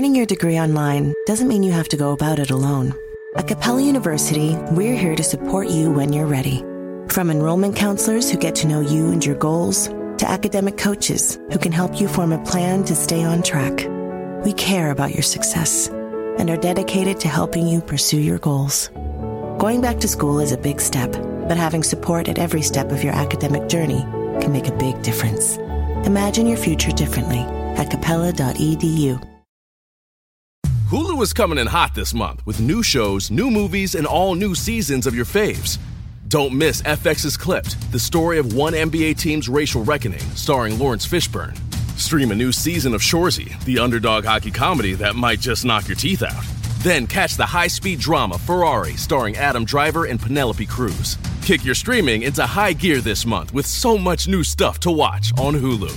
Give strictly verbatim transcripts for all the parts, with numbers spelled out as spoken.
Earning your degree online doesn't mean you have to go about it alone. At Capella University, we're here to support you when you're ready. From enrollment counselors who get to know you and your goals, to academic coaches who can help you form a plan to stay on track. We care about your success and are dedicated to helping you pursue your goals. Going back to school is a big step, but having support at every step of your academic journey can make a big difference. Imagine your future differently at capella dot e d u. Hulu is coming in hot this month with new shows, new movies, and all new seasons of your faves. Don't miss F X's Clipped, the story of one N B A team's racial reckoning, starring Lawrence Fishburne. Stream a new season of Shoresy, the underdog hockey comedy that might just knock your teeth out. Then catch the high-speed drama Ferrari, starring Adam Driver and Penelope Cruz. Kick your streaming into high gear this month with so much new stuff to watch on Hulu.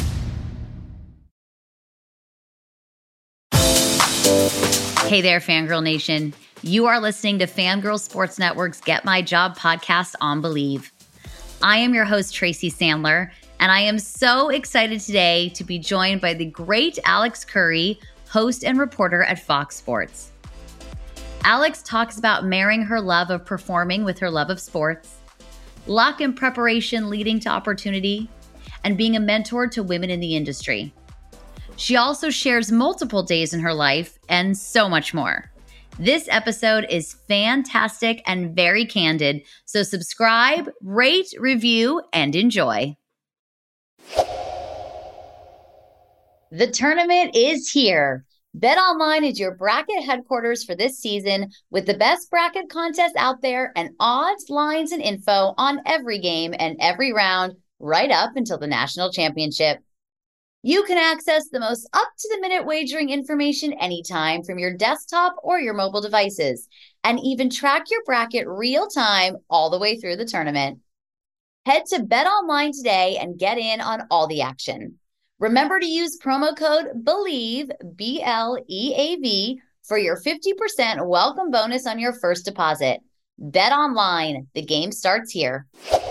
Hey there, Fangirl Nation. You are listening to Fangirl Sports Network's Get My Job podcast on Believe. I am your host, Tracy Sandler, and I am so excited today to be joined by the great Alex Curry, host and reporter at Fox Sports. Alex talks about marrying her love of performing with her love of sports, luck and preparation leading to opportunity, and being a mentor to women in the industry. She also shares multiple days in her life and so much more. This episode is fantastic and very candid, so subscribe, rate, review, and enjoy. The tournament is here. BetOnline is your bracket headquarters for this season with the best bracket contest out there and odds, lines, and info on every game and every round right up until the national championship. You can access the most up-to-the-minute wagering information anytime from your desktop or your mobile devices, and even track your bracket real-time all the way through the tournament. Head to BetOnline today and get in on all the action. Remember to use promo code BELIEVE, B L E A V, for your fifty percent welcome bonus on your first deposit. BetOnline, the game starts here.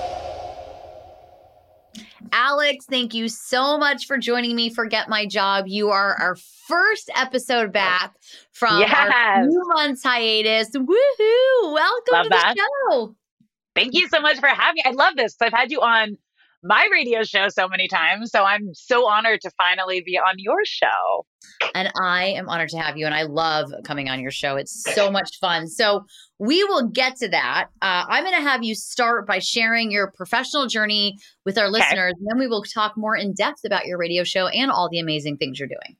Alex, thank you so much for joining me for Get My Job. You are our first episode back from yes. our few months hiatus. Woohoo! Welcome love to that. the show. Thank you so much for having me. I love this. I've had you on my radio show so many times, so I'm so honored to finally be on your show. And I am honored to have you, and I love coming on your show. It's so much fun. So we will get to that. Uh, I'm going to have you start by sharing your professional journey with our Okay. listeners, and then we will talk more in depth about your radio show and all the amazing things you're doing.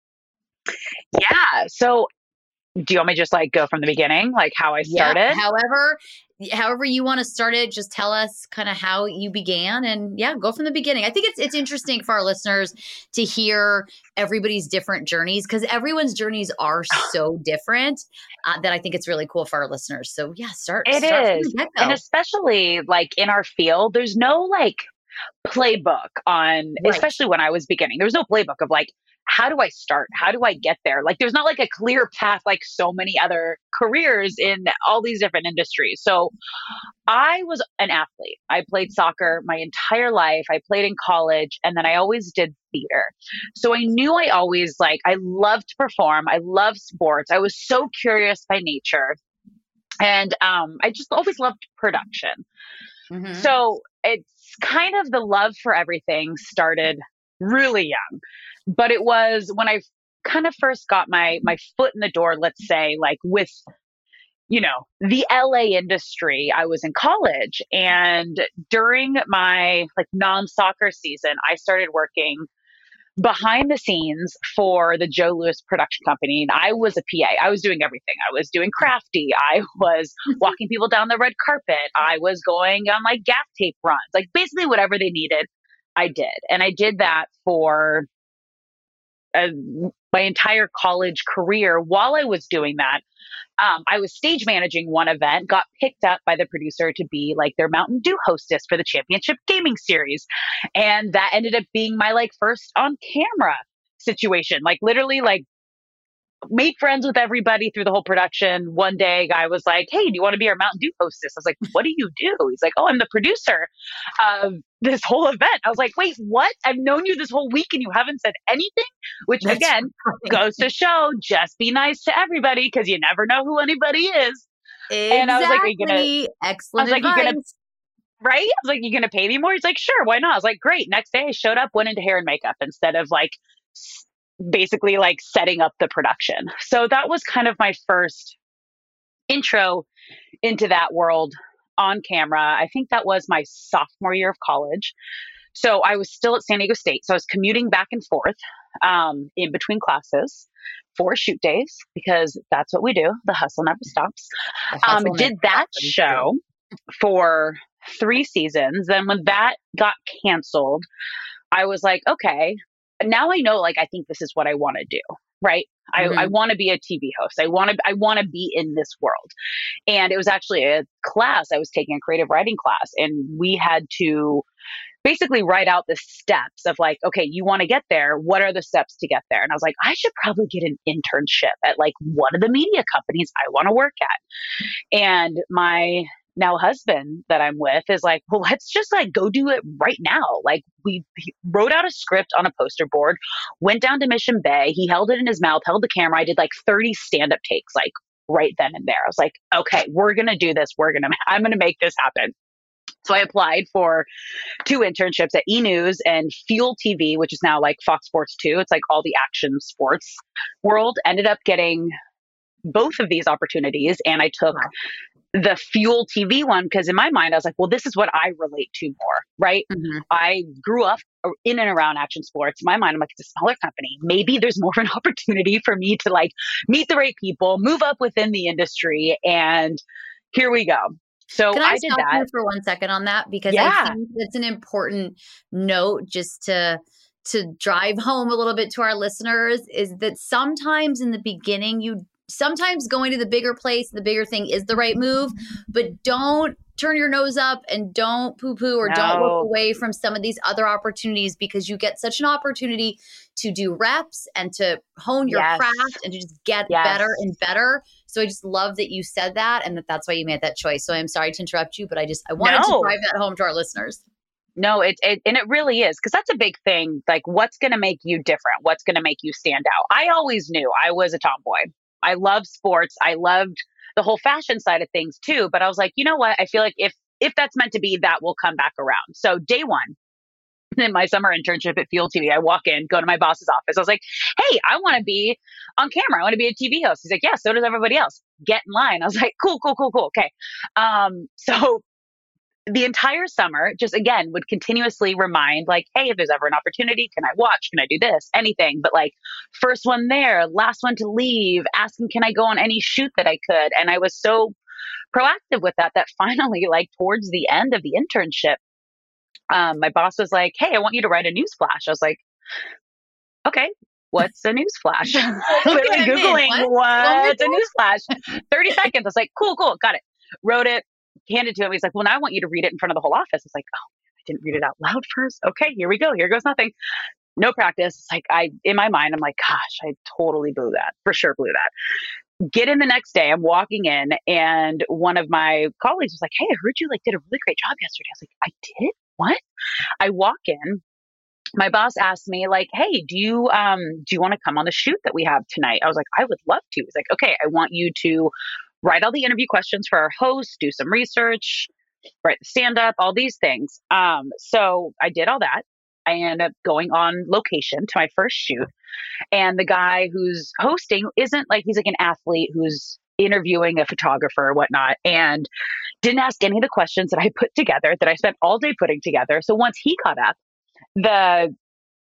Yeah. So do you want me to just like go from the beginning, like how I started? Yeah, however, however you want to start it, just tell us kind of how you began, and yeah, go from the beginning. I think it's it's interesting for our listeners to hear everybody's different journeys, because everyone's journeys are so different uh, that I think it's really cool for our listeners. So yeah, start. It start from is. the get-go. And especially like in our field, there's no like playbook on, Right. especially when I was beginning, there was no playbook of like, how do I start? How do I get there? Like, there's not like a clear path, like so many other careers in all these different industries. So I was an athlete. I played soccer my entire life. I played in college, and then I always did theater. So I knew I always like, I loved to perform. I love sports. I was so curious by nature. And um, I just always loved production. Mhm. So it's kind of the love for everything started really young. But it was when I kind of first got my my foot in the door, let's say, like with, you know, the L A industry. I was in college, and during my like non-soccer season, I started working behind the scenes for the Joe Louis production company. And I was a P A. I was doing everything. I was doing crafty. I was walking people down the red carpet. I was going on like gaff tape runs, like basically whatever they needed, I did. And I did that for uh, my entire college career. While I was doing that, um, I was stage managing one event, got picked up by the producer to be like their Mountain Dew hostess for the championship gaming series. And that ended up being my like first on camera situation. Like literally like made friends with everybody through the whole production. One day, a guy was like, "Hey, do you want to be our Mountain Dew hostess?" I was like, "What do you do?" He's like, "Oh, I'm the producer of this whole event." I was like, "Wait, what? I've known you this whole week and you haven't said anything?" Which That's again funny. goes to show, just be nice to everybody because you never know who anybody is. Exactly. And I was like, "Are you gonna?" Excellent I was like, advice. "You gonna?" Right? I was like, "You gonna pay me more?" He's like, "Sure, why not?" I was like, "Great." Next day, I showed up, went into hair and makeup instead of like s- basically like setting up the production. So that was kind of my first intro into that world on camera. I think that was my sophomore year of college. So I was still at San Diego State. So I was commuting back and forth um, in between classes for shoot days because that's what we do. The hustle never stops. The Um, hustle did never that stops, it's show for three seasons. Then when that got canceled, I was like, okay, now I know, like, I think this is what I want to do, right? I, true. I Mhm. want to be a T V host. I want to, I want to be in this world. And it was actually a class. I was taking a creative writing class and we had to basically write out the steps of like, okay, you want to get there. What are the steps to get there? And I was like, I should probably get an internship at like one of the media companies I want to work at. And my now husband that I'm with is like, well, let's just like go do it right now. Like we he wrote out a script on a poster board, went down to Mission Bay. He held it in his mouth, held the camera. I did like thirty stand up takes, like right then and there. I was like, okay, we're going to do this. We're going to, I'm going to make this happen. So I applied for two internships at E! News and Fuel T V, which is now like Fox Sports two. It's like all the action sports world. Ended up getting both of these opportunities. And I took Wow. the Fuel T V one because in my mind, I was like, well, this is what I relate to more, right? Mhm. I grew up in and around action sports. In my mind, I'm like, it's a smaller company. Maybe there's more of an opportunity for me to like meet the right people, move up within the industry. And here we go. So Can I I did stop that. you for one second on that? Because I Yeah. think it's an important note just to to drive home a little bit to our listeners is that sometimes in the beginning you sometimes going to the bigger place, the bigger thing is the right move, but don't turn your nose up and don't poo-poo or don't look No. away from some of these other opportunities because you get such an opportunity to do reps and to hone your Yes. craft and to just get Yes. better and better. So I just love that you said that and that that's why you made that choice. So I'm sorry to interrupt you, but I just I wanted No. to drive that home to our listeners. No, it, it and it really is because that's a big thing. Like, what's going to make you different? What's going to make you stand out? I always knew I was a tomboy. I loved sports. I loved the whole fashion side of things too. But I was like, you know what? I feel like if if that's meant to be, that will come back around. So day one, in my summer internship at Fuel T V, I walk in, go to my boss's office. I was like, hey, I want to be on camera. I want to be a T V host. He's like, yeah, so does everybody else. Get in line. I was like, cool, cool, cool, cool. Okay. Um, so the entire summer, just again, would continuously remind, like, hey, if there's ever an opportunity, can I watch? Can I do this? Anything. But like, first one there, last one to leave, asking, can I go on any shoot that I could? And I was so proactive with that, that finally, like, towards the end of the internship, um, my boss was like, hey, I want you to write a news flash. I was like, okay, what's a news flash? Literally Okay, man, Googling, what? what's a news flash? thirty seconds. I was like, cool, cool, got it. Wrote it, handed to him. He's like, well, now I want you to read it in front of the whole office. I was like, oh, I didn't read it out loud first. Okay, here we go. Here goes nothing. No practice. It's like, I, in my mind, I'm like, gosh, I totally blew that. For sure blew that. Get in the next day. I'm walking in and one of my colleagues was like, hey, I heard you like did a really great job yesterday. I was like, I did? What? I walk in. My boss asked me like, hey, do you, um, do you want to come on the shoot that we have tonight? I was like, I would love to. He's like, okay, I want you to write all the interview questions for our host, do some research, write the stand up, all these things. Um, so I did all that. I ended up going on location to my first shoot. And the guy who's hosting isn't like, he's like an athlete who's interviewing a photographer or whatnot, and didn't ask any of the questions that I put together, that I spent all day putting together. So once he got up, the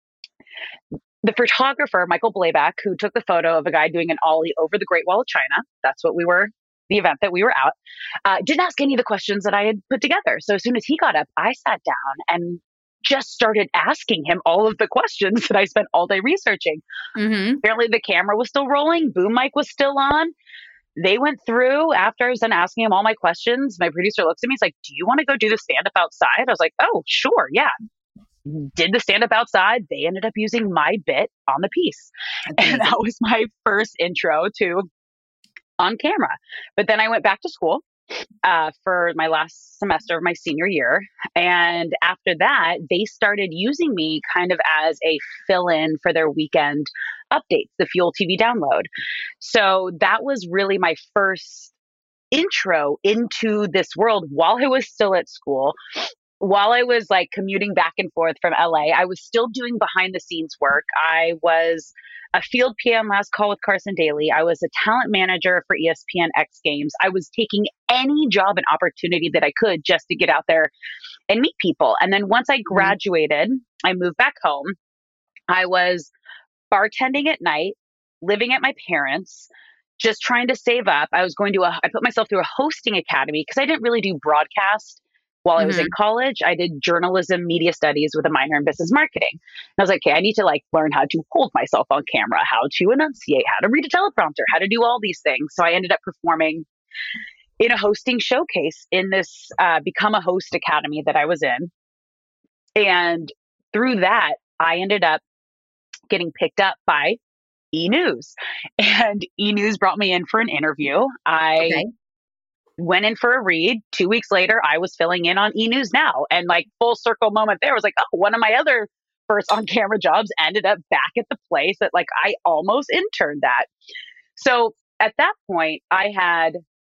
the photographer, Michael Blayback, who took the photo of a guy doing an ollie over the Great Wall of China, that's what we were, the event that we were at, uh, didn't ask any of the questions that I had put together. So as soon as he got up, I sat down and just started asking him all of the questions that I spent all day researching. Mm-hmm. Apparently the camera was still rolling, boom mic was still on. They went through after I was done asking him all my questions. My producer looks at me, he's like, do you want to go do the stand up outside? I was like, oh, sure, yeah. did the stand up outside. They ended up using my bit on the piece. And that was my first intro to on camera. But then I went back to school uh, for my last semester of my senior year. And after that, they started using me kind of as a fill in for their weekend updates, the Fuel T V download. So that was really my first intro into this world while I was still at school. While I was like commuting back and forth from L A, I was still doing behind the scenes work. I was a field P M last call with Carson Daly. I was a talent manager for E S P N X Games. I was taking any job and opportunity that I could just to get out there and meet people. And then once I graduated, I moved back home. I was bartending at night, living at my parents', just trying to save up. I was going to, a, I put myself through a hosting academy because I didn't really do broadcast while I was mm-hmm. in college. I did journalism, media studies with a minor in business marketing. And I was like, okay, I need to like learn how to hold myself on camera, how to enunciate, how to read a teleprompter, how to do all these things. So I ended up performing in a hosting showcase in this uh, Become a Host Academy that I was in. And through that, I ended up getting picked up by E! News. And E! News brought me in for an interview. I okay. went in for a read. Two weeks later, I was filling in on E! News Now. And like full circle moment there was like, oh, one of my other first on camera jobs ended up back at the place that like I almost interned at. So at that point, I had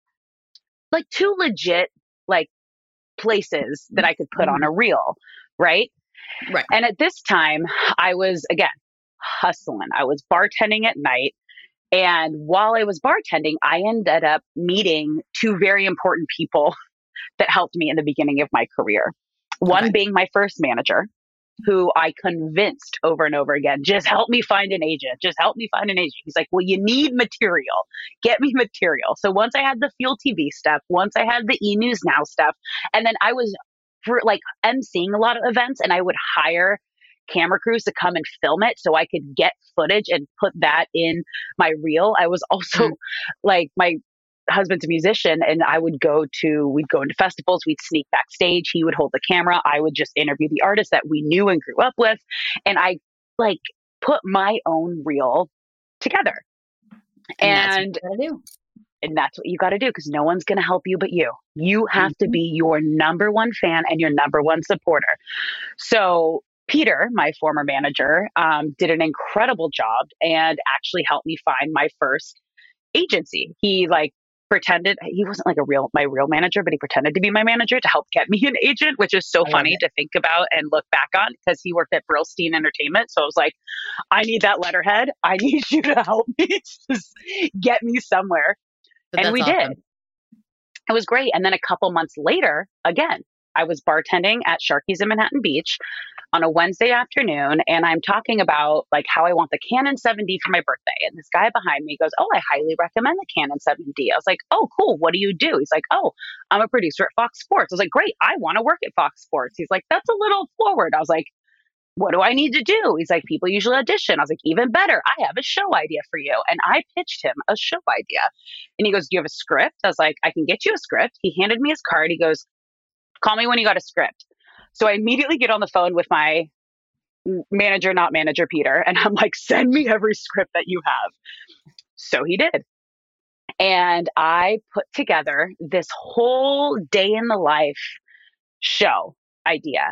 like two legit like places that I could put on a reel, right? Right. And at this time, I was, again, hustling. I was bartending at night. And while I was bartending, I ended up meeting two very important people that helped me in the beginning of my career. One okay. being my first manager, who I convinced over and over again, just help me find an agent. Just help me find an agent. He's like, well, you need material. Get me material. So once I had the Fuel T V stuff, once I had the E! News Now stuff, and then I was for like emceeing a lot of events, and I would hire camera crews to come and film it so I could get footage and put that in my reel. I was also mm-hmm. like, my husband's a musician, and I would go to, we'd go into festivals, we'd sneak backstage. He would hold the camera. I would just interview the artists that we knew and grew up with. And I like put my own reel together. And, and that's what you gotta do. And that's what you got to do, because no one's going to help you but you. You have mm-hmm. to be your number one fan and your number one supporter. So Peter, my former manager, um, did an incredible job and actually helped me find my first agency. He like pretended, he wasn't like a real, my real manager, but he pretended to be my manager to help get me an agent, which is so I funny to think about and look back on, because he worked at Brillstein Entertainment. So I was like, I need that letterhead. I need you to help me just get me somewhere. But and we awesome. did. It was great. And then a couple months later, again, I was bartending at Sharky's in Manhattan Beach on a Wednesday afternoon, and I'm talking about like how I want the Canon seven D for my birthday. And this guy behind me goes, oh, I highly recommend the Canon seven D. I was like, oh, cool. What do you do? He's like, oh, I'm a producer at Fox Sports. I was like, great. I want to work at Fox Sports. He's like, that's a little forward. I was like, what do I need to do? He's like, people usually audition. I was like, even better. I have a show idea for you. And I pitched him a show idea. And he goes, do you have a script? I was like, I can get you a script. He handed me his card. He goes, call me when you got a script. So I immediately get on the phone with my manager, not manager, Peter. And I'm like, send me every script that you have. So he did. And I put together this whole day in the life show idea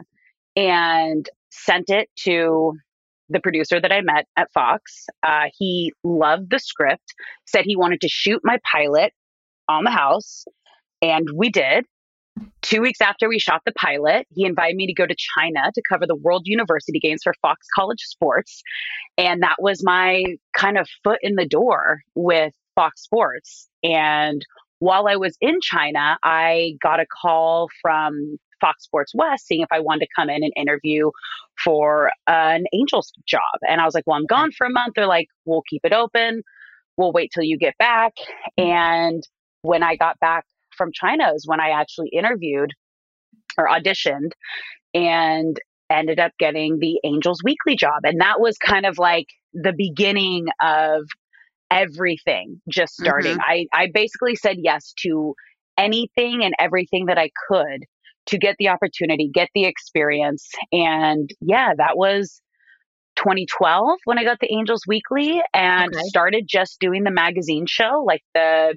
and sent it to the producer that I met at Fox. Uh, he loved the script, said he wanted to shoot my pilot on the house. And we did. Two weeks after we shot the pilot, he invited me to go to China to cover the World University Games for Fox College Sports. And that was my kind of foot in the door with Fox Sports. And while I was in China, I got a call from Fox Sports West saying if I wanted to come in and interview for an Angels job. And I was like, well, I'm gone for a month. They're like, we'll keep it open. We'll wait till you get back. And when I got back from China is when I actually interviewed or auditioned and ended up getting the Angels Weekly job. And that was kind of like the beginning of everything just starting. Mm-hmm. I, I basically said yes to anything and everything that I could to get the opportunity, get the experience. And yeah, that was twenty twelve when I got the Angels Weekly and Okay. started just doing the magazine show, like the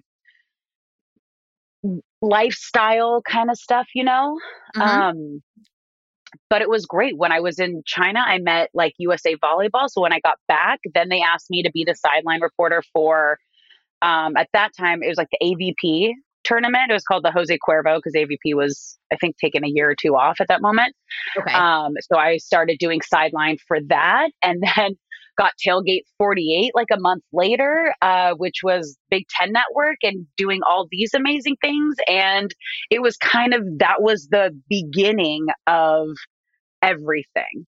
lifestyle kind of stuff, you know? Mm-hmm. Um, but it was great. When I was in China, I met like U S A Volleyball. So when I got back, then they asked me to be the sideline reporter for, um, at that time, it was like the A V P tournament. It was called the Jose Cuervo because A V P was, I think, taking a year or two off at that moment. Okay. Um, so I started doing sideline for that, and then got Tailgate forty-eight like a month later, uh, which was Big Ten Network, and doing all these amazing things. And it was kind of, that was the beginning of everything.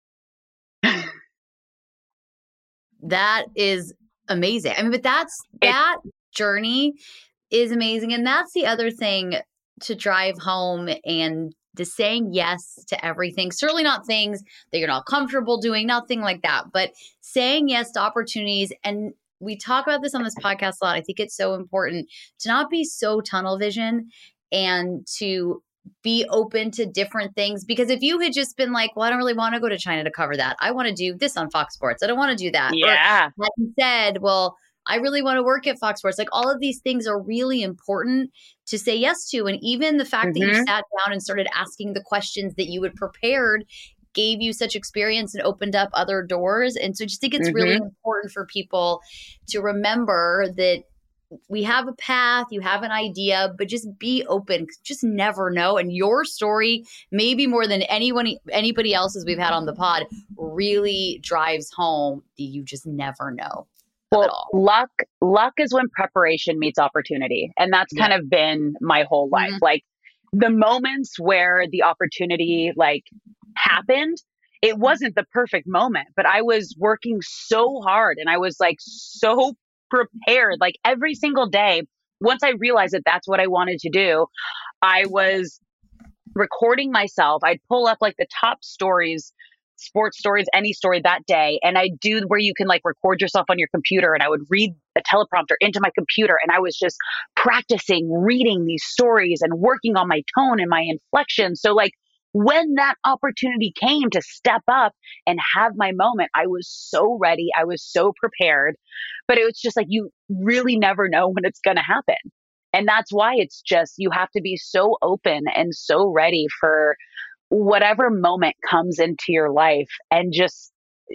That is amazing. I mean, but that's, that it, journey is amazing. And that's the other thing to drive home, and the saying yes to everything. Certainly not things that you're not comfortable doing, nothing like that, but saying yes to opportunities. And we talk about this on this podcast a lot. I think it's so important to not be so tunnel vision and to be open to different things. Because if you had just been like, well, I don't really want to go to China to cover that. I want to do this on Fox Sports. I don't want to do that. Yeah. Or like you said, well, I really want to work at Fox Sports. Like, all of these things are really important to say yes to. And even the fact mm-hmm. that you sat down and started asking the questions that you had prepared gave you such experience and opened up other doors. And so I just think it's mm-hmm. really important for people to remember that we have a path, you have an idea, but just be open. Just never know. And your story, maybe more than anyone, anybody else's we've had on the pod, really drives home that you just never know. Well, luck, luck is when preparation meets opportunity. And that's yeah. kind of been my whole life. Mm-hmm. Like the moments where the opportunity like happened, it wasn't the perfect moment, but I was working so hard and I was like so prepared, like every single day. Once I realized that that's what I wanted to do, I was recording myself. I'd pull up like the top stories, sports stories, any story that day. And I do where you can like record yourself on your computer, and I would read a teleprompter into my computer. And I was just practicing reading these stories and working on my tone and my inflection. So like when that opportunity came to step up and have my moment, I was so ready. I was so prepared, but it was just like, you really never know when it's going to happen. And that's why it's just, you have to be so open and so ready for whatever moment comes into your life, and just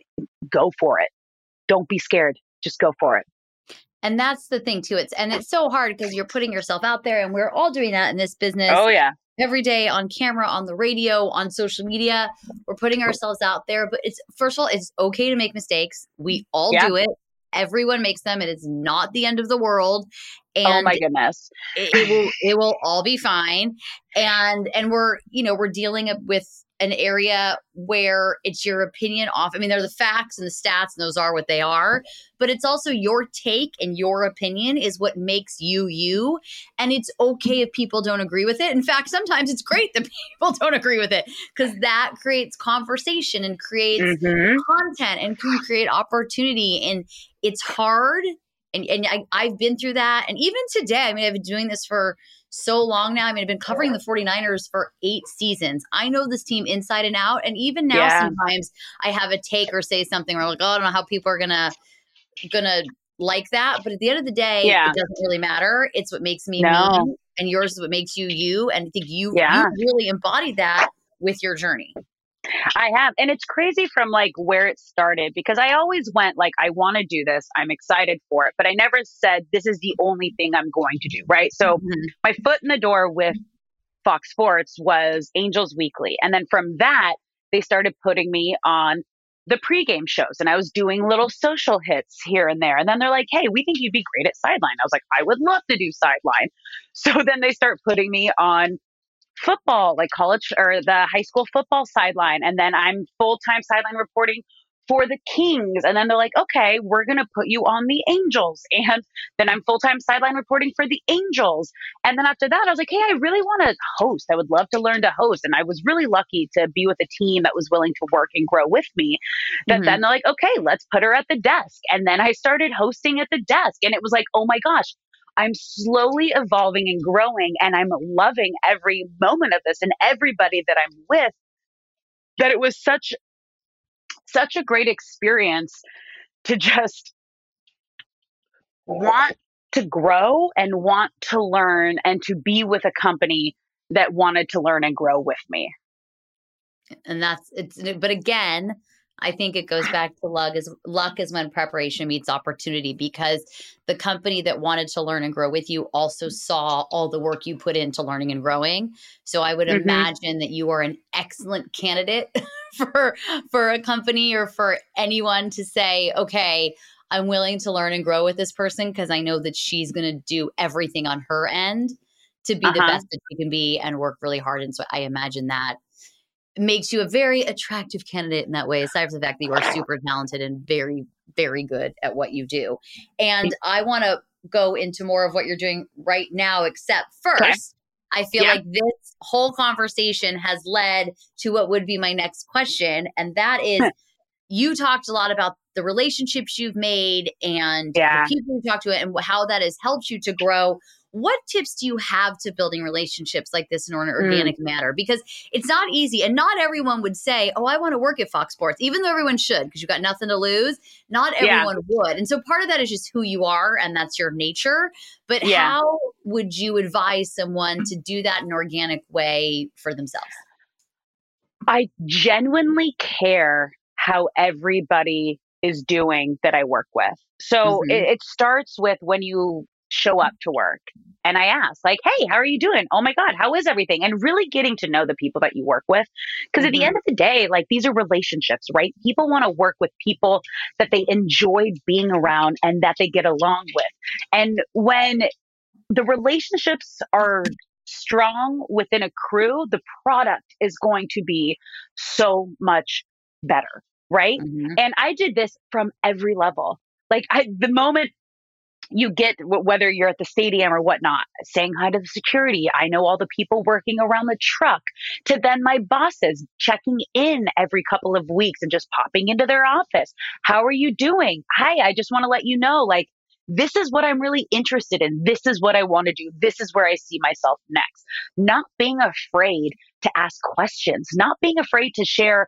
go for it. Don't be scared. Just go for it. And that's the thing too. It's, and it's so hard because you're putting yourself out there, and we're all doing that in this business. Oh yeah. Every day on camera, on the radio, on social media, we're putting ourselves out there. But it's, first of all, it's okay to make mistakes. We all yeah. do it. Everyone makes them. It is not the end of the world. And oh my goodness. it, it will, it will all be fine. And, and we're, you know, we're dealing with an area where it's your opinion off. I mean, they're the facts and the stats, and those are what they are, but it's also your take and your opinion is what makes you, you. And it's okay if people don't agree with it. In fact, sometimes it's great that people don't agree with it, because that creates conversation and creates mm-hmm. content and can create opportunity. And it's hard. And, and I, I've been through that. And even today, I mean, I've been doing this for so long now. I mean, I've been covering the 49ers for eight seasons. I know this team inside and out. And even now, yeah. sometimes I have a take or say something where I'm like, oh, I don't know how people are going to, going to like that. But at the end of the day, yeah. it doesn't really matter. It's what makes me no. me, and yours is what makes you, you. And I think you, yeah. you really embodied that with your journey. I have. And it's crazy from like where it started, because I always went like, I want to do this. I'm excited for it. But I never said, this is the only thing I'm going to do. Right. So mm-hmm. my foot in the door with Fox Sports was Angels Weekly. And then from that, they started putting me on the pregame shows, and I was doing little social hits here and there. And then they're like, hey, we think you'd be great at sideline. I was like, I would love to do sideline. So then they start putting me on football, like college or the high school football sideline. And then I'm full-time sideline reporting for the Kings. And then they're like, okay, we're going to put you on the Angels. And then I'm full-time sideline reporting for the Angels. And then after that, I was like, hey, I really want to host. I would love to learn to host. And I was really lucky to be with a team that was willing to work and grow with me. That mm-hmm. then they're like, okay, let's put her at the desk. And then I started hosting at the desk. And it was like, oh my gosh, I'm slowly evolving and growing, and I'm loving every moment of this and everybody that I'm with, that it was such, such a great experience to just want to grow and want to learn and to be with a company that wanted to learn and grow with me. And that's it's, but again, I think it goes back to luck is luck is when preparation meets opportunity, because the company that wanted to learn and grow with you also saw all the work you put into learning and growing. So I would mm-hmm. imagine that you are an excellent candidate for, for a company or for anyone to say, okay, I'm willing to learn and grow with this person because I know that she's going to do everything on her end to be uh-huh. the best that she can be and work really hard. And so I imagine that makes you a very attractive candidate in that way, aside from the fact that you are super talented and very, very good at what you do. And I want to go into more of what you're doing right now, except first, okay. I feel yeah. like this whole conversation has led to what would be my next question. And that is, you talked a lot about the relationships you've made and yeah. the people you talked to and how that has helped you to grow. What tips do you have to building relationships like this in an organic mm. manner? Because it's not easy, and not everyone would say, oh, I want to work at Fox Sports, even though everyone should, because you've got nothing to lose. Not everyone yeah. would. And so part of that is just who you are, and that's your nature. But yeah. how would you advise someone to do that in an organic way for themselves? I genuinely care how everybody is doing that I work with. So mm-hmm. it, it starts with when you show up to work and I ask like, hey, how are you doing? Oh my God, how is everything? And really getting to know the people that you work with. Because mm-hmm. at the end of the day, like these are relationships, right? People want to work with people that they enjoy being around and that they get along with. And when the relationships are strong within a crew, the product is going to be so much better, right? Mm-hmm. And I did this from every level. Like I, the moment you get, whether you're at the stadium or whatnot, saying hi to the security. I know all the people working around the truck, to then my bosses checking in every couple of weeks and just popping into their office. How are you doing? Hi, I just want to let you know, like, this is what I'm really interested in. This is what I want to do. This is where I see myself next. Not being afraid to ask questions, not being afraid to share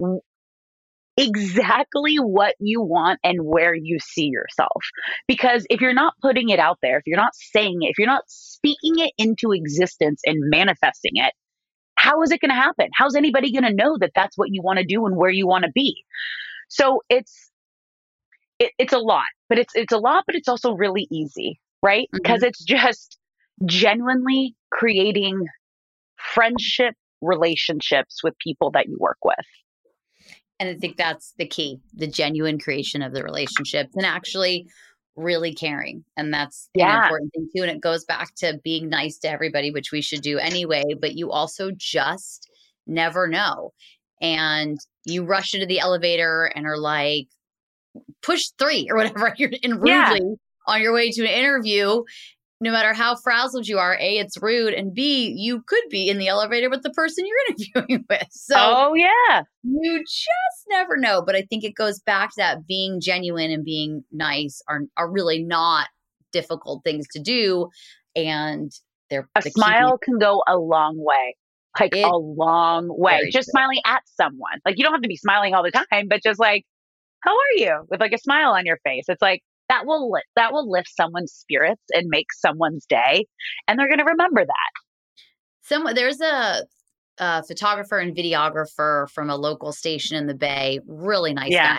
exactly what you want and where you see yourself. Because if you're not putting it out there, if you're not saying it, if you're not speaking it into existence and manifesting it, how is it going to happen? How's anybody going to know that that's what you want to do and where you want to be? So it's, it, it's a lot, but it's, it's a lot, but it's also really easy, right? Mm-hmm. Because it's just genuinely creating friendship relationships with people that you work with. And I think that's the key, the genuine creation of the relationships and actually really caring. And that's yeah. an important thing too. And it goes back to being nice to everybody, which we should do anyway, but you also just never know. And you rush into the elevator and are like, push three or whatever, you're in rudely yeah. on your way to an interview. No matter how frazzled you are, A, it's rude, and B, you could be in the elevator with the person you're interviewing with. So oh, yeah. you just never know. But I think it goes back to that being genuine and being nice are, are really not difficult things to do. And they're a the smile can go a long way, like it, a long way. Just true. Smiling at someone. Like you don't have to be smiling all the time, but just like, how are you? With like a smile on your face. It's like, that will li- that will lift someone's spirits and make someone's day, and they're going to remember that. Some there's a, a photographer and videographer from a local station in the Bay, really nice yeah. guy.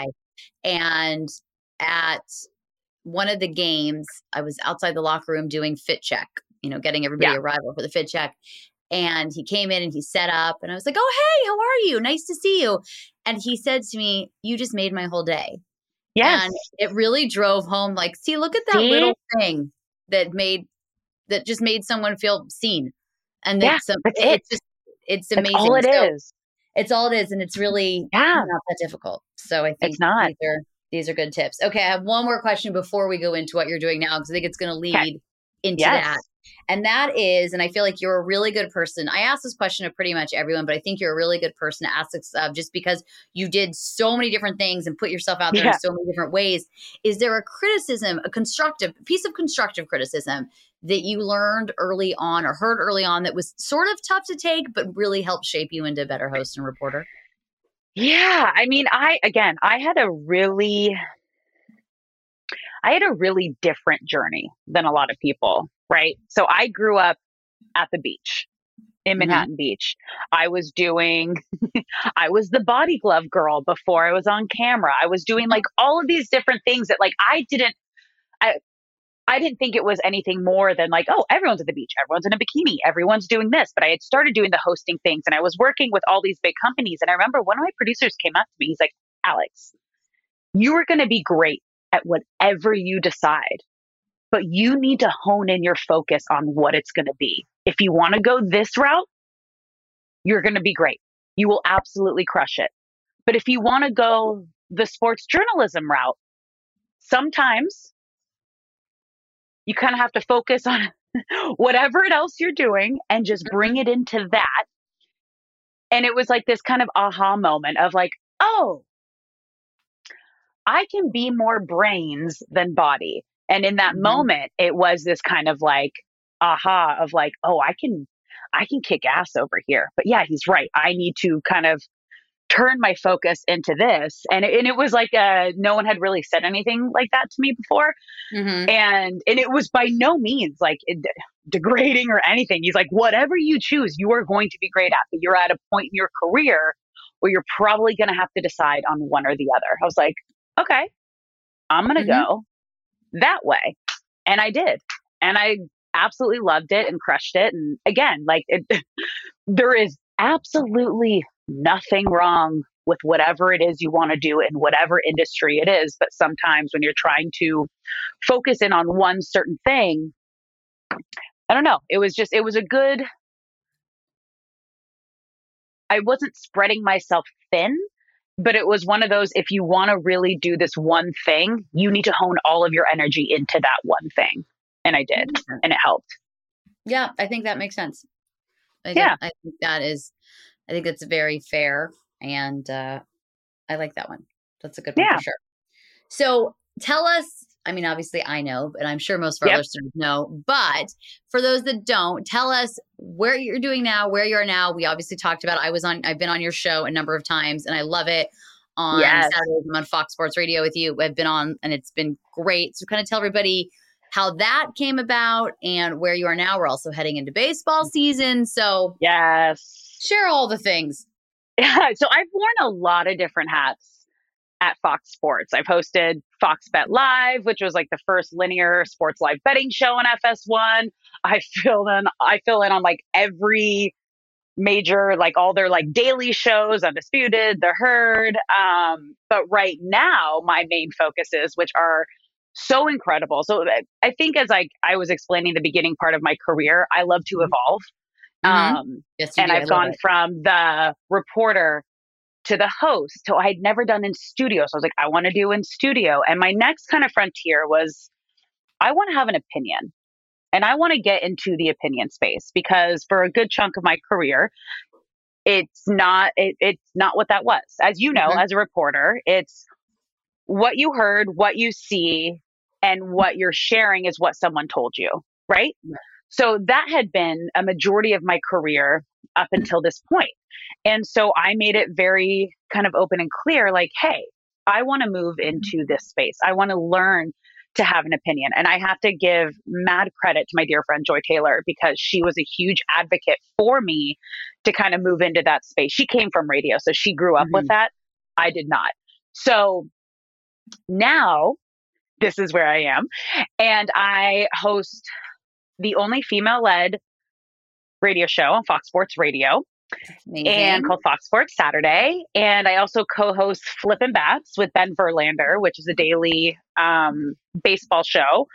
And at one of the games, I was outside the locker room doing fit check, you know, getting everybody yeah. arrival for the fit check. And he came in and he set up, and I was like, "Oh, hey, how are you? Nice to see you." And he said to me, "You just made my whole day." Yes. And it really drove home like, see, look at that see? little thing that made, that just made someone feel seen. And yeah, it's, um, that's it's it. just, it's amazing. That's all it so is. It's all it is. And it's really yeah. not that difficult. So I think it's not. These are, these are good tips. Okay. I have one more question before we go into what you're doing now, because I think it's going to lead okay. into Yes. that. And that is, and I feel like you're a really good person. I ask this question to pretty much everyone, but I think you're a really good person to ask this of just because you did so many different things and put yourself out there Yeah. in so many different ways. Is there a criticism, a constructive piece of constructive criticism that you learned early on or heard early on that was sort of tough to take, but really helped shape you into a better host and reporter? Yeah. I mean, I, again, I had a really, I had a really different journey than a lot of people, right? So I grew up at the beach in Manhattan mm-hmm. Beach. I was doing, I was the body glove girl before I was on camera. I was doing like all of these different things that like I didn't, I, I didn't think it was anything more than like, oh, everyone's at the beach. Everyone's in a bikini. Everyone's doing this. But I had started doing the hosting things and I was working with all these big companies. And I remember one of my producers came up to me. He's like, Alex, you are going to be great at whatever you decide, but you need to hone in your focus on what it's going to be. If you want to go this route, you're going to be great. You will absolutely crush it. But if you want to go the sports journalism route, sometimes you kind of have to focus on whatever else you're doing and just bring it into that. And it was like this kind of aha moment of like, oh, I can be more brains than body. And in that mm-hmm. moment, it was this kind of like aha of like, oh, I can, I can kick ass over here. But yeah, he's right. I need to kind of turn my focus into this. And it, and it was like, uh, no one had really said anything like that to me before. Mm-hmm. And, and it was by no means like it, degrading or anything. He's like, whatever you choose, you are going to be great at, but you're at a point in your career where you're probably going to have to decide on one or the other. I was like, okay, I'm going to mm-hmm. go that way. And I did. And I absolutely loved it and crushed it. And again, like it, there is absolutely nothing wrong with whatever it is you want to do in whatever industry it is. But sometimes when you're trying to focus in on one certain thing, I don't know. It was just, it was a good, I wasn't spreading myself thin, but it was one of those, if you want to really do this one thing, you need to hone all of your energy into that one thing. And I did, and it helped. Yeah, I think that makes sense. I yeah. I think that is, I think that's very fair. And uh, I like that one. That's a good one yeah. for sure. So tell us, I mean, obviously I know, and I'm sure most of our yep. listeners know, but for those that don't, tell us where you're doing now, where you are now. We obviously talked about, I was on, I've been on your show a number of times and I love it. On yes. Saturdays, I'm on Fox Sports Radio with you. I've been on and it's been great. So kind of tell everybody how that came about and where you are now. We're also heading into baseball season. So yes, share all the things. Yeah. So I've worn a lot of different hats at Fox Sports. I've hosted Fox Bet Live, which was like the first linear sports live betting show on F S one. I fill in, I fill in on like every major, like all their like daily shows, Undisputed, The Herd. Um, but right now my main focuses, which are so incredible. So I think as I, I was explaining the beginning part of my career, I love to evolve. Mm-hmm. Um, yes, and do. I've gone it. from the reporter to the host. So I had never done in studio. So I was like, I want to do in studio. And my next kind of frontier was, I want to have an opinion and I want to get into the opinion space because for a good chunk of my career, it's not, it, it's not what that was. As you know, mm-hmm. as a reporter, it's what you heard, what you see, and what you're sharing is what someone told you, right? Yeah. So that had been a majority of my career up until this point. And so I made it very kind of open and clear, like, hey, I want to move into this space. I want to learn to have an opinion. And I have to give mad credit to my dear friend, Joy Taylor, because she was a huge advocate for me to kind of move into that space. She came from radio, so she grew up mm-hmm. with that. I did not. So now this is where I am. And I host the only female-led radio show on Fox Sports Radio. Amazing. And called Fox Sports Saturday. And I also co-host Flippin' Bats with Ben Verlander, which is a daily um, baseball show.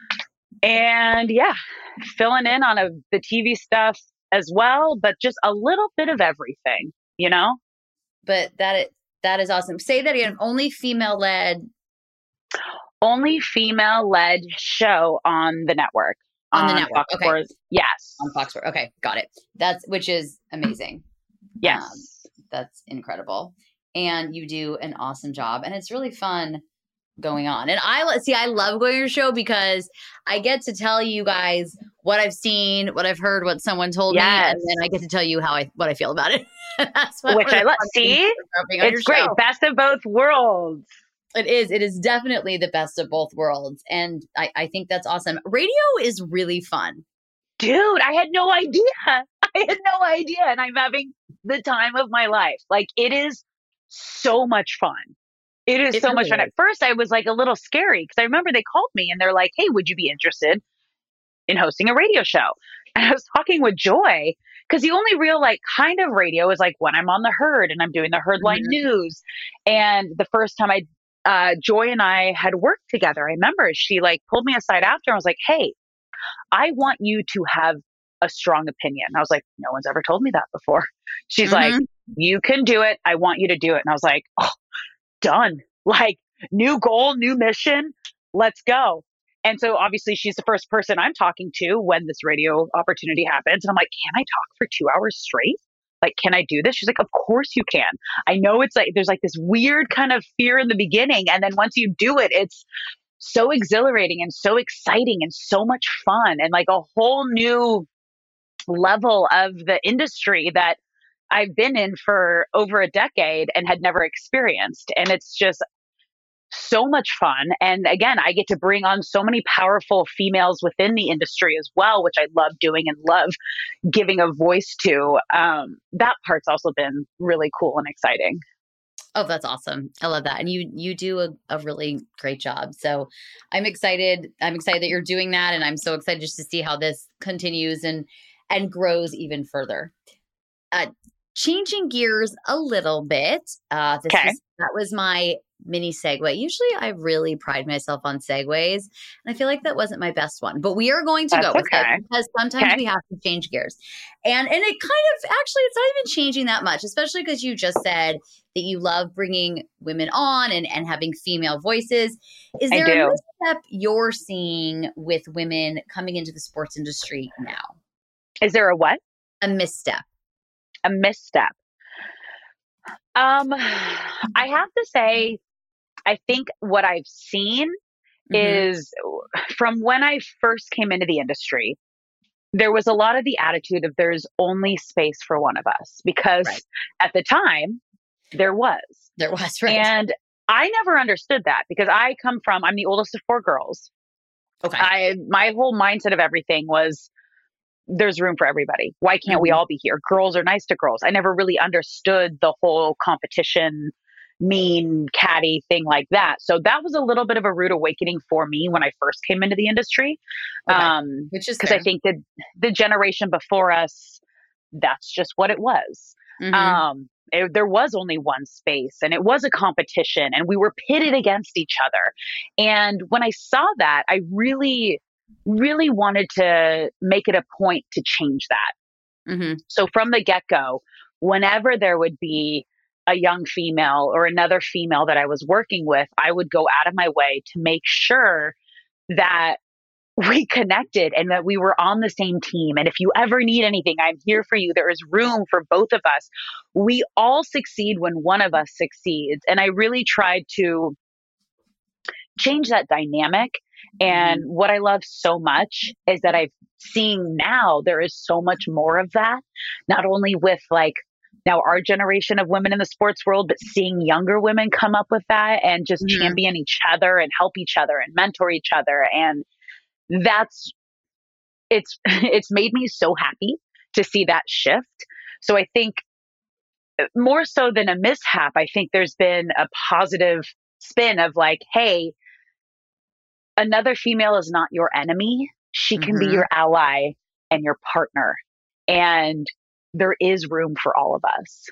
And yeah, filling in on a, the T V stuff as well, but just a little bit of everything, you know? But that is, that is awesome. Say that again, only female-led. Only female-led show on the network. on the network. Fox Okay. Sports. Yes. On Fox Sports. Okay. Got it. That's, which is amazing. Yes. Um, that's incredible. And you do an awesome job, and it's really fun going on. And I see, I love going to your show because I get to tell you guys what I've seen, what I've heard, what someone told Yes. me, and then I get to tell you how I what I feel about it. That's what Which I love. See, it's great. Show. Best of both worlds. It is. It is definitely the best of both worlds, and I, I think that's awesome. Radio is really fun, dude. I had no idea. I had no idea, and I'm having the time of my life. Like, it is so much fun. It is It so really much fun. is. At first, I was like a little scary because I remember they called me and they're like, "Hey, would you be interested in hosting a radio show?" And I was talking with Joy because the only real like kind of radio is like when I'm on the herd and I'm doing the Herdline Mhm. News. And the first time I, uh, Joy and I had worked together, I remember she like pulled me aside after and was like, "Hey, I want you to have a strong opinion." I was like, "No one's ever told me that before." She's like, Mhm. "You can do it. I want you to do it." And I was like, "Oh, done." Like, new goal, new mission. Let's go. And so obviously she's the first person I'm talking to when this radio opportunity happens. And I'm like, "Can I talk for two hours straight? Like, can I do this?" She's like, "Of course you can." I know it's like, there's like this weird kind of fear in the beginning. And then once you do it, it's so exhilarating and so exciting and so much fun and like a whole new level of the industry that I've been in for over a decade and had never experienced. And it's just so much fun. And again, I get to bring on so many powerful females within the industry as well, which I love doing and love giving a voice to. Um, that part's also been really cool and exciting. Oh, that's awesome. I love that. And you you do a, a really great job. So I'm excited. I'm excited that you're doing that. And I'm so excited just to see how this continues and and grows even further. Uh, changing gears a little bit. Uh, this Okay. was, that was my mini segue. Usually I really pride myself on segues, and I feel like that wasn't my best one, but we are going to That's go with okay. it because sometimes Okay. we have to change gears. And and it kind of, actually, it's not even changing that much, especially because you just said that you love bringing women on and, and having female voices. Is I there do. a misstep you're seeing with women coming into the sports industry now? Is there a what? A misstep. A misstep. Um, I have to say, I think what I've seen Mhm. is from when I first came into the industry, there was a lot of the attitude of there's only space for one of us because Right. at the time there was. There was, right? And I never understood that because I come from, I'm the oldest of four girls. Okay. I, my whole mindset of everything was there's room for everybody. Why can't we Mhm. all be here? Girls are nice to girls. I never really understood the whole competition, mean, catty thing like that. So that was a little bit of a rude awakening for me when I first came into the industry. Okay. Um, Which is because I fair. think that the generation before us, that's just what it was. Mhm. Um, it, there was only one space and it was a competition and we were pitted against each other. And when I saw that, I really, really wanted to make it a point to change that. Mhm. So from the get-go, whenever there would be a young female or another female that I was working with, I would go out of my way to make sure that we connected and that we were on the same team. And if you ever need anything, I'm here for you. There is room for both of us. We all succeed when one of us succeeds. And I really tried to change that dynamic. And what I love so much is that I've seen now there is so much more of that, not only with like now our generation of women in the sports world, but seeing younger women come up with that and just Mhm. champion each other and help each other and mentor each other. And that's, it's, it's made me so happy to see that shift. So I think more so than a mishap, I think there's been a positive spin of like, hey, another female is not your enemy. She can be Mhm. your ally and your partner. And there is room for all of us.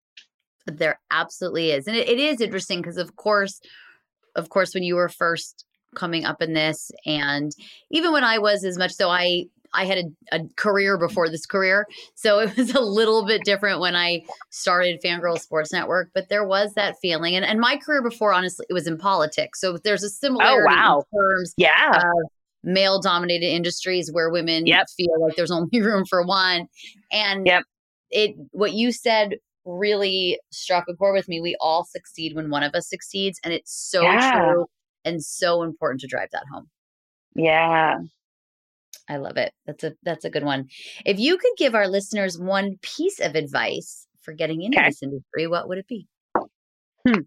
There absolutely is. And it, it is interesting because of course, of course, when you were first coming up in this, and even when I was, as much so I I had a, a career before this career. So it was a little bit different when I started Fangirl Sports Network, but there was that feeling. And, and my career before, honestly, it was in politics. So there's a similarity wow. in terms Yeah. of male dominated industries where women Yep. feel like there's only room for one. And Yep. it, what you said really struck a chord with me. We all succeed when one of us succeeds. And it's so Yeah. true and so important to drive that home. Yeah. I love it. That's a, that's a good one. If you could give our listeners one piece of advice for getting into Okay. this industry, what would it be? Hmm.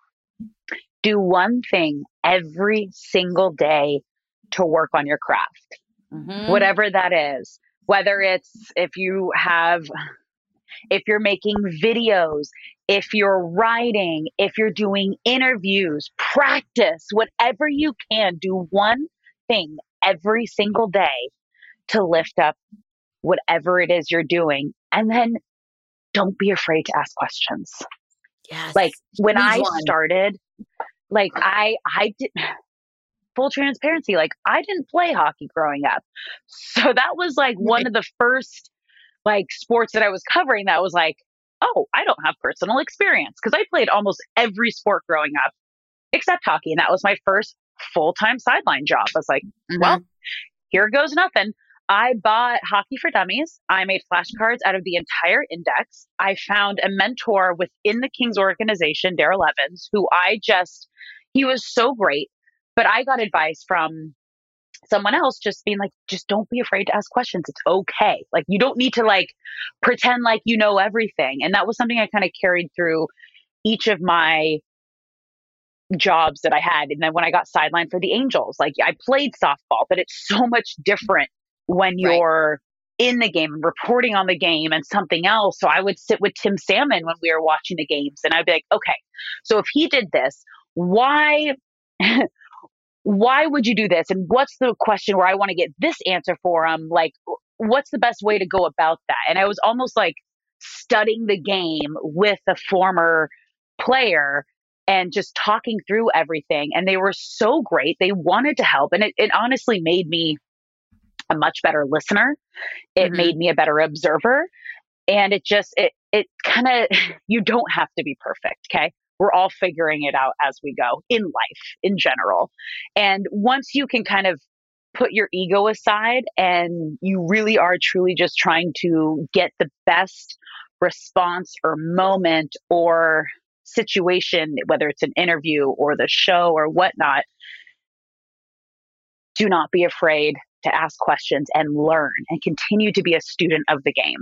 Do one thing every single day to work on your craft, Mm-hmm. whatever that is, whether it's if you have, if you're making videos, if you're writing, if you're doing interviews, practice, whatever you can, do one thing every single day to lift up whatever it is you're doing. And then don't be afraid to ask questions. Yes. Like when Huge I one. started, like I, I did full transparency. Like I didn't play hockey growing up. So that was like one of the first like sports that I was covering that was like, oh, I don't have personal experience because I played almost every sport growing up except hockey. And that was my first full-time sideline job. I was like, Mhm. well, here goes nothing. I bought Hockey for Dummies. I made flashcards out of the entire index. I found a mentor within the Kings organization, Daryl Evans, who I just, he was so great. But I got advice from someone else just being like, just don't be afraid to ask questions. It's okay. Like, you don't need to like pretend like you know everything. And that was something I kind of carried through each of my jobs that I had. And then when I got sidelined for the Angels, like I played softball, but it's so much different when you're right. in the game and reporting on the game and something else. So I would sit with Tim Salmon when we were watching the games and I'd be like, okay, so if he did this, why, why would you do this? And what's the question where I want to get this answer for him? Like, what's the best way to go about that? And I was almost like studying the game with a former player and just talking through everything. And they were so great. They wanted to help. And it, it honestly made me a much better listener. It Mhm. made me a better observer. And it just, it, it kind of, you don't have to be perfect. Okay. We're all figuring it out as we go in life in general. And once you can kind of put your ego aside and you really are truly just trying to get the best response or moment or situation, whether it's an interview or the show or whatnot, do not be afraid to ask questions and learn and continue to be a student of the game.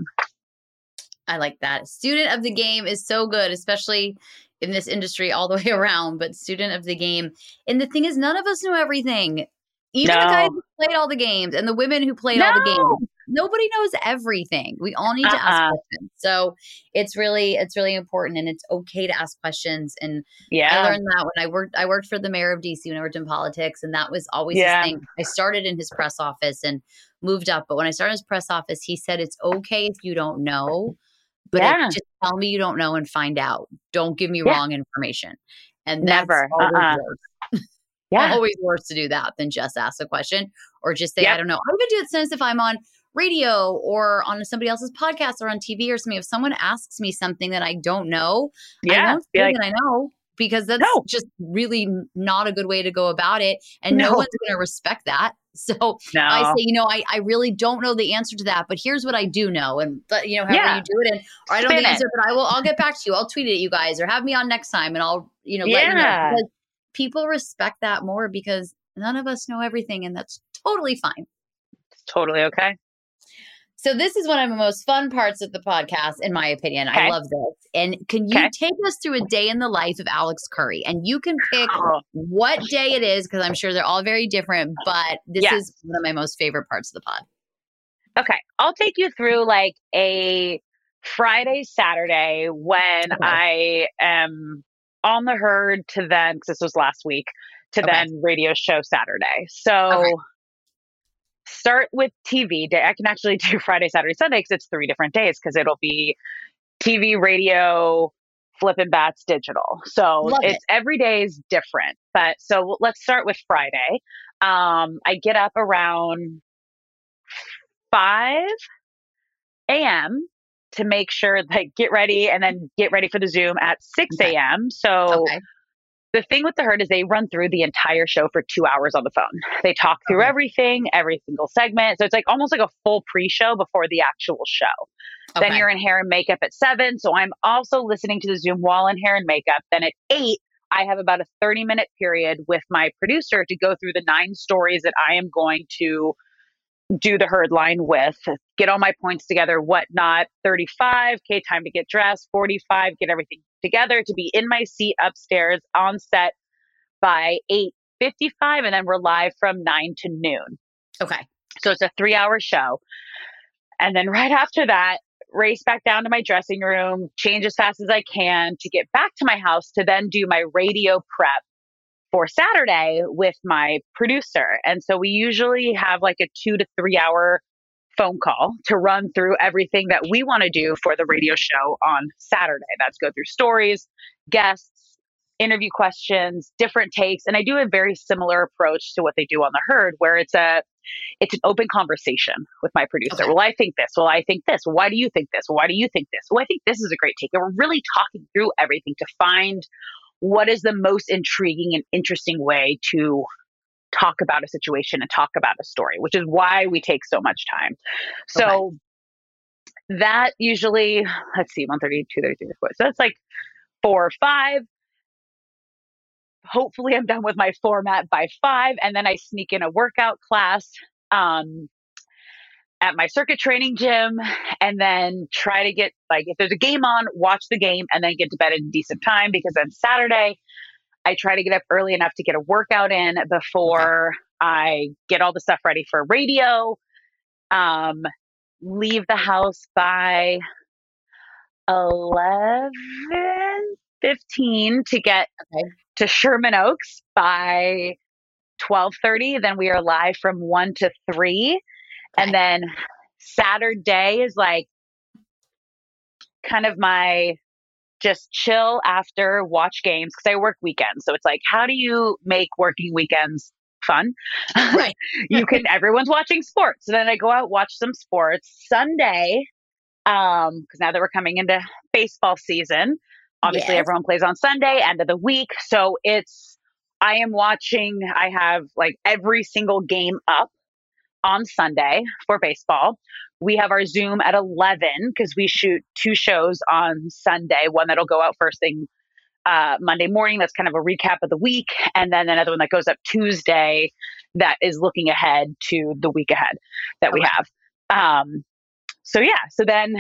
I like that. Student of the game is so good, especially in this industry all the way around, but student of the game. And the thing is, none of us know everything. Even No. the guys who played all the games and the women who played No. all the games. Nobody knows everything. We all need to ask Uh-uh. questions. So it's really, it's really important, and it's okay to ask questions. And Yeah. I learned that when I worked, I worked for the mayor of D C when I worked in politics. And that was always Yeah. his thing. I started in his press office and moved up. But when I started his press office, he said, it's okay if you don't know, but Yeah. it, just tell me you don't know and find out. Don't give me Yeah. wrong information. And that's Never. always Uh-uh. worse. Yeah. Always worse to do that than just ask a question or just say, Yep. I don't know. I would do it sometimes if I'm on radio or on somebody else's podcast or on T V or something. If someone asks me something that I don't know, I Yeah. won't Be say like, that I know, because that's No. just really n- not a good way to go about it. And no, No. one's going to respect that. So no. I say, you know, I, I really don't know the answer to that, but here's what I do know. And, but, you know, however Yeah. you do it. And or I don't know Spin the it. answer, but I will, I'll get back to you. I'll tweet it at you guys or have me on next time and I'll, you know, let you know. Yeah. Because people respect that more because none of us know everything, and that's totally fine. It's totally okay. So this is one of the most fun parts of the podcast, in my opinion. Okay. I love this. And can you Okay. take us through a day in the life of Alex Curry? And you can pick Oh. what day it is, because I'm sure they're all very different, but this Yes. is one of my most favorite parts of the pod. Okay. I'll take you through like a Friday, Saturday when Okay. I am on the herd to then, because this was last week, to Okay. then radio show Saturday. So Okay. start with T V day. I can actually do Friday, Saturday, Sunday because it's three different days because it'll be T V, radio, flipping bats, digital. So Love it's it. every day is different. But so let's start with Friday. Um, I get up around five a.m. to make sure like get ready and then get ready for the Zoom at six a.m. So Okay. the thing with the herd is they run through the entire show for two hours on the phone. They talk through Okay. everything, every single segment. So it's like almost like a full pre-show before the actual show. Okay. Then you're in hair and makeup at seven. So I'm also listening to the Zoom while in hair and makeup. Then at eight, I have about a thirty minute period with my producer to go through the nine stories that I am going to do the herd line with, get all my points together, whatnot. thirty-five, okay, time to get dressed. forty-five, get everything together to be in my seat upstairs on set by eight fifty-five. And then we're live from nine to noon. Okay. So it's a three hour show. And then right after that, race back down to my dressing room, change as fast as I can to get back to my house to then do my radio prep for Saturday with my producer. And so we usually have like a two to three hour phone call to run through everything that we want to do for the radio show on Saturday. That's go through stories, guests, interview questions, different takes. And I do a very similar approach to what they do on the herd, where it's a it's an open conversation with my producer. Okay. Well, I think this. Well, I think this. Why do you think this? Why do you think this? Well, I think this is a great take. And we're really talking through everything to find what is the most intriguing and interesting way to talk about a situation and talk about a story, which is why we take so much time. So okay. that usually, let's see, one thirty, two thirty, three thirty, four. So that's like four or five. Hopefully I'm done with my format by five. And then I sneak in a workout class um, at my circuit training gym, and then try to get, like, if there's a game on, watch the game and then get to bed in decent time, because on Saturday I try to get up early enough to get a workout in before okay. I get all the stuff ready for radio. Um, leave the house by eleven fifteen to get okay. to Sherman Oaks by twelve thirty. Then we are live from one to three. Okay. And then Saturday is like kind of my just chill after, watch games, because I work weekends. So it's like, how do you make working weekends fun? Right. You can, everyone's watching sports. So then I go out, watch some sports. Sunday, um, because now that we're coming into baseball season, obviously yes. everyone plays on Sunday, end of the week. So it's, I am watching, I have like every single game up on Sunday for baseball. We have our Zoom at eleven because we shoot two shows on Sunday, one that'll go out first thing uh, Monday morning. That's kind of a recap of the week. And then another one that goes up Tuesday that is looking ahead to the week ahead that okay. we have. Um, so yeah, so then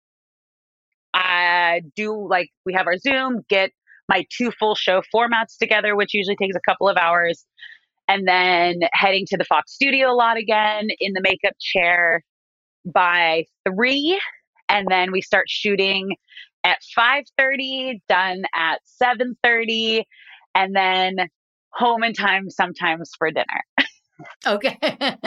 I do, like, we have our Zoom, get my two full show formats together, which usually takes a couple of hours. And then heading to the Fox studio a lot again, in the makeup chair by three. And then we start shooting at five thirty, done at seven thirty, and then home in time sometimes for dinner. Okay.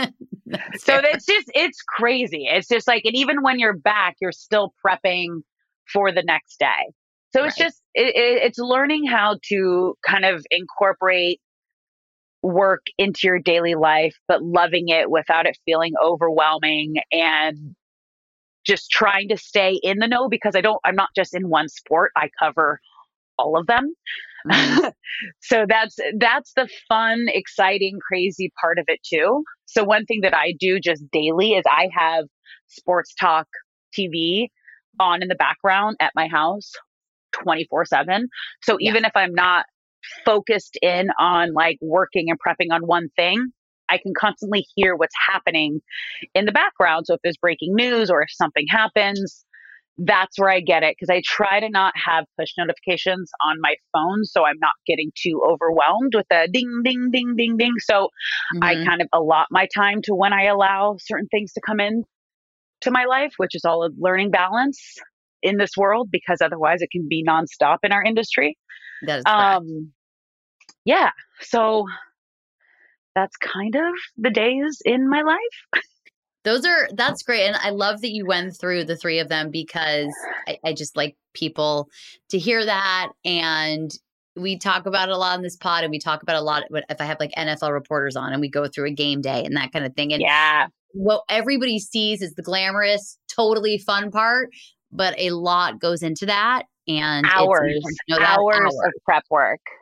So it's just, it's crazy. It's just like, and even when you're back, you're still prepping for the next day. So it's right. just, it, it, it's learning how to kind of incorporate work into your daily life, but loving it without it feeling overwhelming, and just trying to stay in the know, because I don't, I'm not just in one sport. I cover all of them. Mm-hmm. So that's, that's the fun, exciting, crazy part of it too. So one thing that I do just daily is I have sports talk T V on in the background at my house twenty-four seven. So even yeah. if I'm not focused in on like working and prepping on one thing, I can constantly hear what's happening in the background. So if there's breaking news or if something happens, that's where I get it. Because I try to not have push notifications on my phone, so I'm not getting too overwhelmed with a ding, ding, ding, ding, ding. So mm-hmm. I kind of allot my time to when I allow certain things to come in to my life, which is all a learning balance in this world, because otherwise it can be nonstop in our industry. That is correct. Um, yeah. So that's kind of the days in my life. Those are, that's great. And I love that you went through the three of them, because I, I just like people to hear that. And we talk about it a lot on this pod, and we talk about a lot if I have like N F L reporters on and we go through a game day and that kind of thing. And yeah, what everybody sees is the glamorous, totally fun part, but a lot goes into that. And hours, it's, you know, that hours hour. of prep work.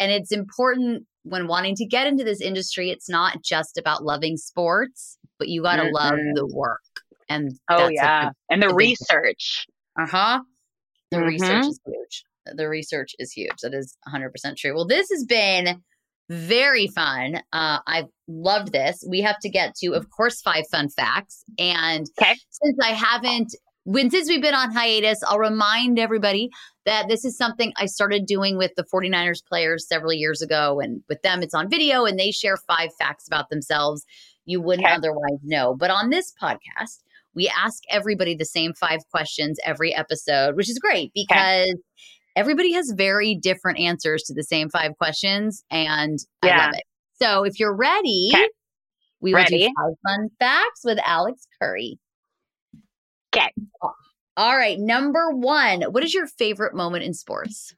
And it's important when wanting to get into this industry, it's not just about loving sports, but you got to mm-hmm. love the work. And oh, yeah. A, and the research. Uh huh. The mm-hmm. research is huge. The research is huge. That is one hundred percent true. Well, this has been very fun. Uh, I've loved this. We have to get to, of course, five fun facts. And okay. since I haven't, when since we've been on hiatus, I'll remind everybody that this is something I started doing with the 49ers players several years ago. And with them, it's on video and they share five facts about themselves you wouldn't okay. otherwise know. But on this podcast, we ask everybody the same five questions every episode, which is great because okay. everybody has very different answers to the same five questions. And yeah. I love it. So if you're ready, okay. we will ready. do five fun facts with Alex Curry. Okay. All right. Number one, what is your favorite moment in sports?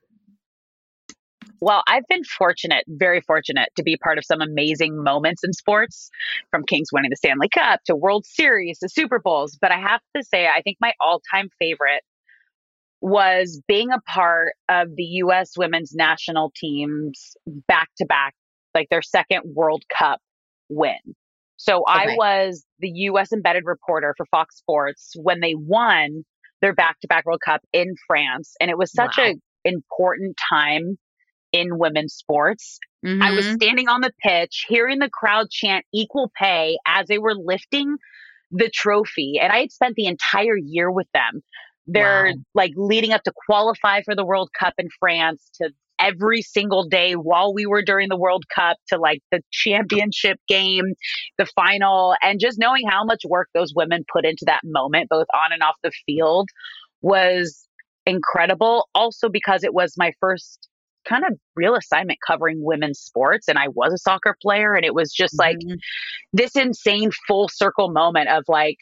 Well, I've been fortunate, very fortunate to be part of some amazing moments in sports, from Kings winning the Stanley Cup to World Series to Super Bowls. But I have to say, I think my all-time favorite was being a part of the U S women's national team's back-to-back, like their second World Cup win. So okay. I was the U S embedded reporter for Fox Sports when they won their back-to-back World Cup in France. And it was such wow. an important time in women's sports. Mm-hmm. I was standing on the pitch, hearing the crowd chant equal pay as they were lifting the trophy. And I had spent the entire year with them. They're wow. like leading up to qualify for the World Cup in France, to every single day while we were during the World Cup, to like the championship game, the final, and just knowing how much work those women put into that moment, both on and off the field, was incredible. Also because it was my first kind of real assignment covering women's sports. And I was a soccer player. And it was just like mm-hmm. this insane full circle moment of like,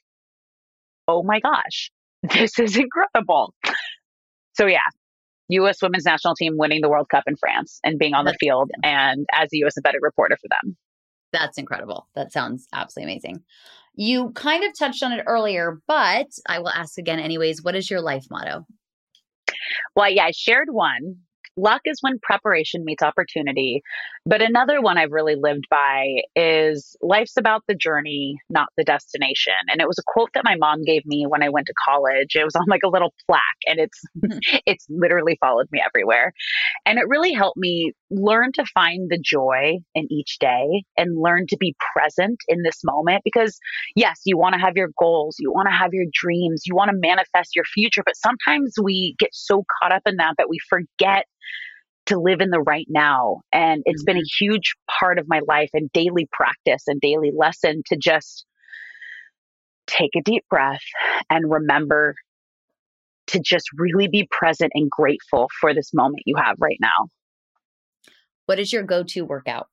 oh my gosh, this is incredible. So yeah, U S women's national team winning the World Cup in France and being on That's the field amazing. And as the U S embedded reporter for them. That's incredible. That sounds absolutely amazing. You kind of touched on it earlier, but I will ask again anyways. What is your life motto? Well, yeah, I shared one. Luck is when preparation meets opportunity. But another one I've really lived by is life's about the journey, not the destination. And it was a quote that my mom gave me when I went to college. It was on like a little plaque, and it's it's literally followed me everywhere. And it really helped me learn to find the joy in each day and learn to be present in this moment. Because yes, you want to have your goals, you want to have your dreams, you want to manifest your future. But sometimes we get so caught up in that that we forget to live in the right now. And it's mm-hmm. been a huge part of my life and daily practice and daily lesson to just take a deep breath and remember to just really be present and grateful for this moment you have right now. What is your go-to workout?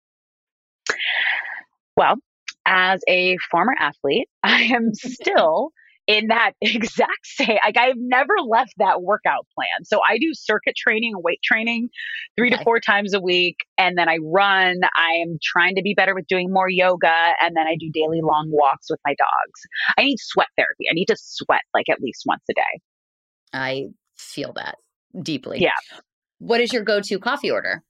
Well, as a former athlete, I am still in that exact same, like I've never left that workout plan. So I do circuit training, weight training three okay. to four times a week. And then I run. I am trying to be better with doing more yoga. And then I do daily long walks with my dogs. I need sweat therapy. I need to sweat like at least once a day. I feel that deeply. Yeah. What is your go-to coffee order?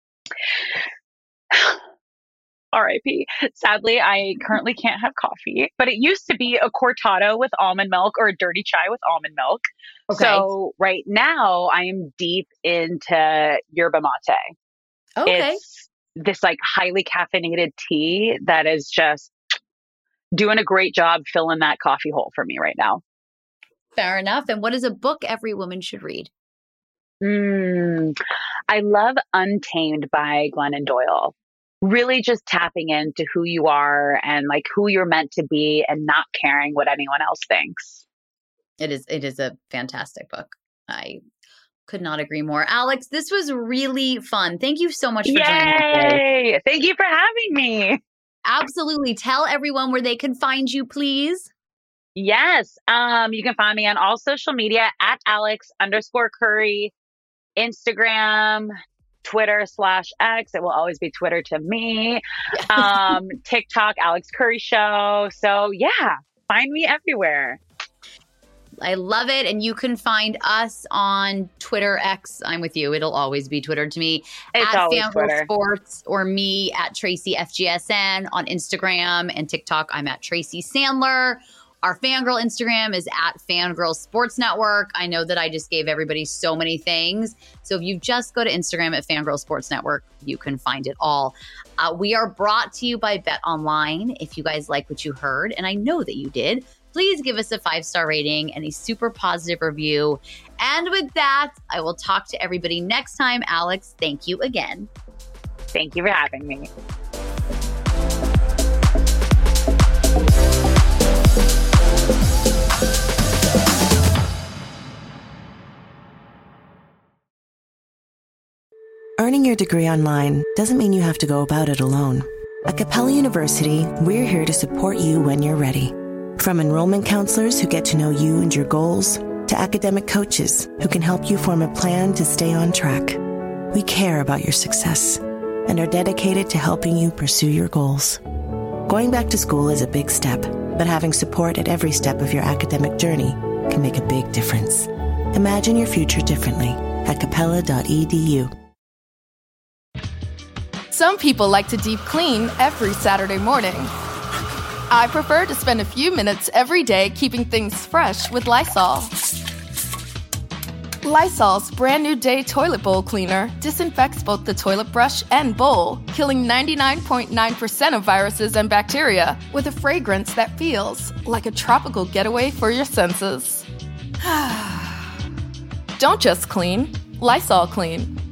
R I P. Sadly, I currently can't have coffee, but it used to be a cortado with almond milk or a dirty chai with almond milk. Okay. So right now I am deep into yerba mate. Okay. It's this like highly caffeinated tea that is just doing a great job filling that coffee hole for me right now. Fair enough. And what is a book every woman should read? Mm, I love Untamed by Glennon Doyle. Really just tapping into who you are and like who you're meant to be and not caring what anyone else thinks. It is, it is a fantastic book. I could not agree more. Alex, this was really fun. Thank you so much for Yay! joining me today. Thank you for having me. Absolutely. Tell everyone where they can find you, please. Yes. Um, you can find me on all social media at Alex underscore Curry, Instagram, Twitter slash X. It will always be Twitter to me. Um, TikTok, Alex Curry Show. So yeah, find me everywhere. I love it. And you can find us on Twitter X. I'm with you. It'll always be Twitter to me. It's at always Fangirl Twitter. Sports, or me at Tracy F G S N on Instagram and TikTok. I'm at Tracy Sandler. Our Fangirl Instagram is at Fangirl Sports Network. I know that I just gave everybody so many things. So if you just go to Instagram at Fangirl Sports Network, you can find it all. Uh, we are brought to you by Bet Online. If you guys like what you heard, and I know that you did, please give us a five-star rating and a super positive review. And with that, I will talk to everybody next time. Alex, thank you again. Thank you for having me. Earning your degree online doesn't mean you have to go about it alone. At Capella University, we're here to support you when you're ready. From enrollment counselors who get to know you and your goals, to academic coaches who can help you form a plan to stay on track. We care about your success and are dedicated to helping you pursue your goals. Going back to school is a big step, but having support at every step of your academic journey can make a big difference. Imagine your future differently at capella dot e d u. Some people like to deep clean every Saturday morning. I prefer to spend a few minutes every day keeping things fresh with Lysol. Lysol's brand new Day Toilet Bowl Cleaner disinfects both the toilet brush and bowl, killing ninety-nine point nine percent of viruses and bacteria with a fragrance that feels like a tropical getaway for your senses. Don't just clean, Lysol clean.